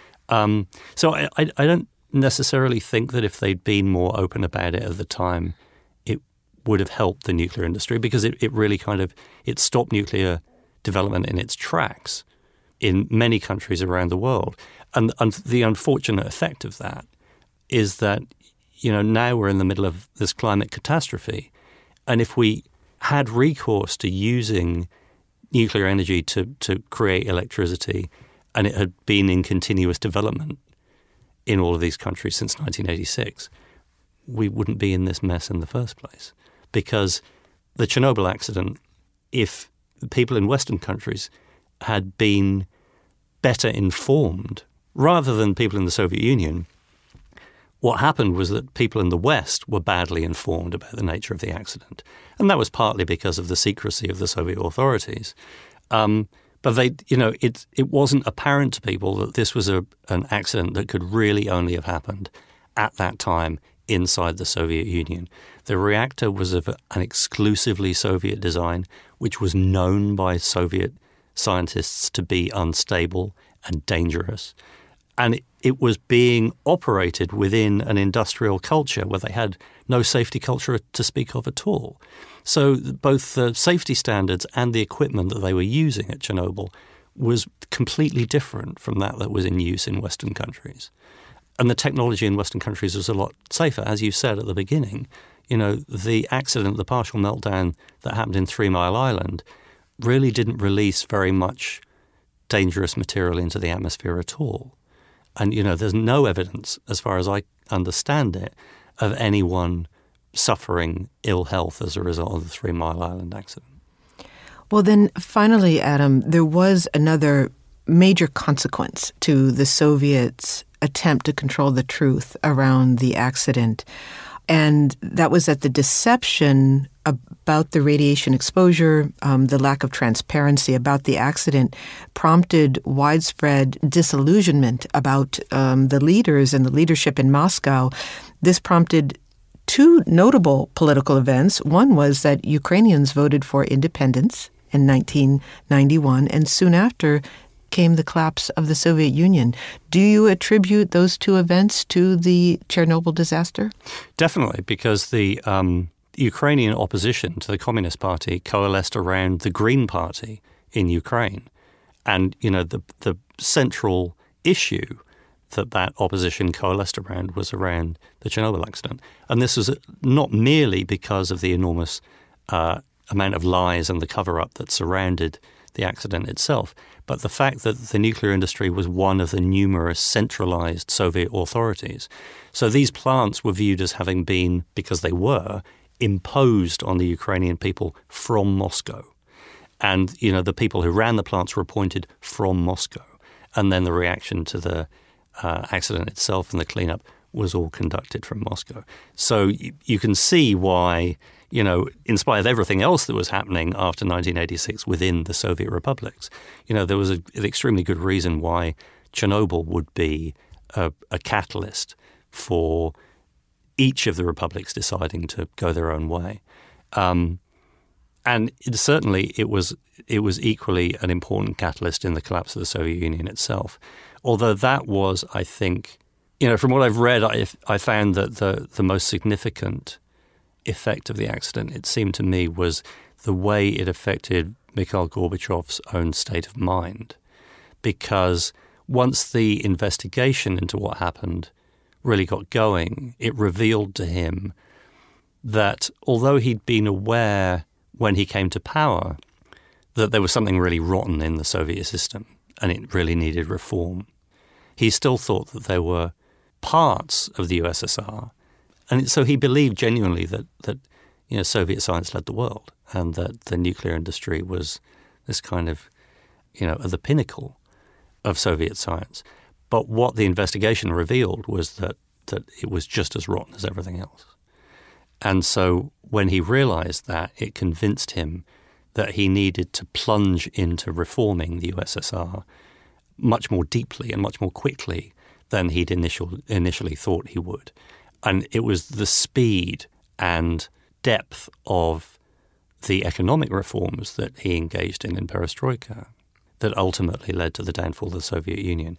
Um, so I, I, I don't necessarily think that if they'd been more open about it at the time, it would have helped the nuclear industry, because it, it really kind of, it stopped nuclear development in its tracks in many countries around the world. And, and the unfortunate effect of that is that, you know, now we're in the middle of this climate catastrophe. And if we had recourse to using nuclear energy to, to create electricity, and it had been in continuous development in all of these countries since nineteen eighty-six, we wouldn't be in this mess in the first place. Because the Chernobyl accident, if people in Western countries had been better informed, rather than people in the Soviet Union, what happened was that people in the West were badly informed about the nature of the accident. And that was partly because of the secrecy of the Soviet authorities. Um, but they, you know, it it wasn't apparent to people that this was a, an accident that could really only have happened at that time inside the Soviet Union. The reactor was of an exclusively Soviet design, which was known by Soviet scientists to be unstable and dangerous. And it, it was being operated within an industrial culture where they had no safety culture to speak of at all. So both the safety standards and the equipment that they were using at Chernobyl was completely different from that that was in use in Western countries. And the technology in Western countries was a lot safer. As you said at the beginning, you know, the accident, the partial meltdown that happened in Three Mile Island really didn't release very much dangerous material into the atmosphere at all. And, you know, there's no evidence, as far as I understand it, of anyone suffering ill health as a result of the Three Mile Island accident. Well, then finally, Adam, there was another major consequence to the Soviets' attempt to control the truth around the accident. And that was that the deception about the radiation exposure, um, the lack of transparency about the accident, prompted widespread disillusionment about um, the leaders and the leadership in Moscow. This prompted two notable political events. One was that Ukrainians voted for independence in nineteen ninety-one, and soon after came the collapse of the Soviet Union. Do you attribute those two events to the Chernobyl disaster? Definitely, because the um, Ukrainian opposition to the Communist Party coalesced around the Green Party in Ukraine. And, you know, the, the central issue that that opposition coalesced around was around the Chernobyl accident. And this was not merely because of the enormous uh, amount of lies and the cover-up that surrounded the accident itself, but the fact that the nuclear industry was one of the numerous centralized Soviet authorities. So these plants were viewed as having been, because they were, imposed on the Ukrainian people from Moscow. And, you know, the people who ran the plants were appointed from Moscow. And then the reaction to the uh, accident itself and the cleanup was all conducted from Moscow. So you, you can see why, you know, in spite of everything else that was happening after nineteen eighty-six within the Soviet republics, you know, there was a, an extremely good reason why Chernobyl would be a, a catalyst for each of the republics deciding to go their own way. Um, and it, certainly it was it was equally an important catalyst in the collapse of the Soviet Union itself. Although that was, I think, you know, from what I've read, I, I found that the, the most significant effect of the accident, it seemed to me, was the way it affected Mikhail Gorbachev's own state of mind. Because once the investigation into what happened really got going, it revealed to him that although he'd been aware when he came to power that there was something really rotten in the Soviet system and it really needed reform, he still thought that there were parts of the U S S R. And so he believed genuinely that, that you know, Soviet science led the world and that the nuclear industry was this kind of, you know, at the pinnacle of Soviet science. But what the investigation revealed was that, that it was just as rotten as everything else. And so when he realized that, it convinced him that he needed to plunge into reforming the U S S R much more deeply and much more quickly than he'd initial, initially thought he would. And it was the speed and depth of the economic reforms that he engaged in in Perestroika that ultimately led to the downfall of the Soviet Union.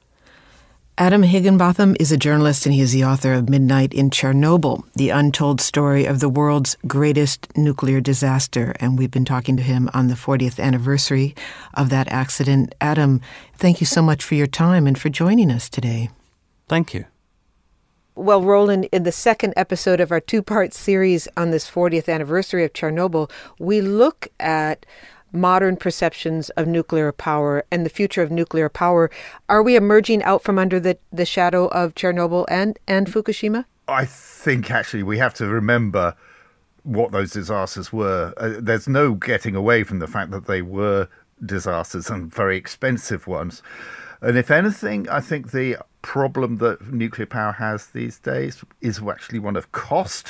Adam Higginbotham is a journalist, and he is the author of Midnight in Chernobyl, the untold story of the world's greatest nuclear disaster. And we've been talking to him on the fortieth anniversary of that accident. Adam, thank you so much for your time and for joining us today. Thank you. Well, Roland, in the second episode of our two-part series on this fortieth anniversary of Chernobyl, we look at modern perceptions of nuclear power and the future of nuclear power. Are we emerging out from under the, the shadow of Chernobyl and, and Fukushima? I think actually we have to remember what those disasters were. Uh, there's no getting away from the fact that they were disasters and very expensive ones. And if anything, I think the problem that nuclear power has these days is actually one of cost,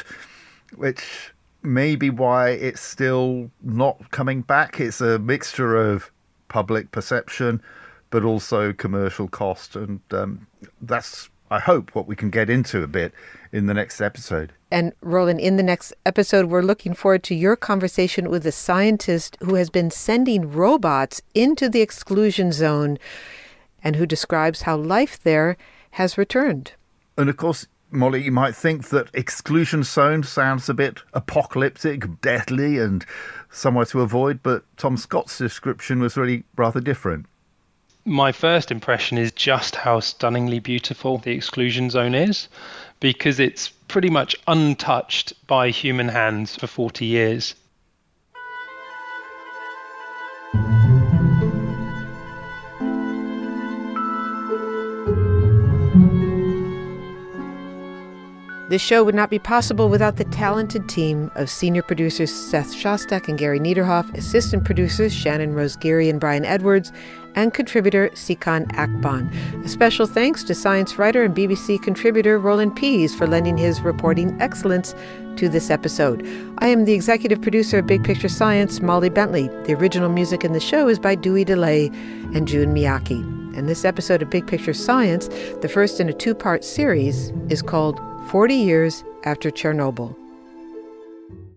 which may be why it's still not coming back. It's a mixture of public perception, but also commercial cost. And um, that's, I hope, what we can get into a bit in the next episode. And Roland, in the next episode, we're looking forward to your conversation with a scientist who has been sending robots into the exclusion zone and who describes how life there has returned. And of course, Molly, you might think that exclusion zone sounds a bit apocalyptic, deathly, and somewhere to avoid, but Tom Scott's description was really rather different. My first impression is just how stunningly beautiful the exclusion zone is, because it's pretty much untouched by human hands for forty years. This show would not be possible without the talented team of senior producers Seth Shostak and Gary Niederhoff, assistant producers Shannon Rose Geary and Brian Edwards, and contributor Sikan Akban. A special thanks to science writer and B B C contributor Roland Pease for lending his reporting excellence to this episode. I am the executive producer of Big Picture Science, Molly Bentley. The original music in the show is by Dewey DeLay and June Miyake. And this episode of Big Picture Science, the first in a two-part series, is called forty years After Chernobyl.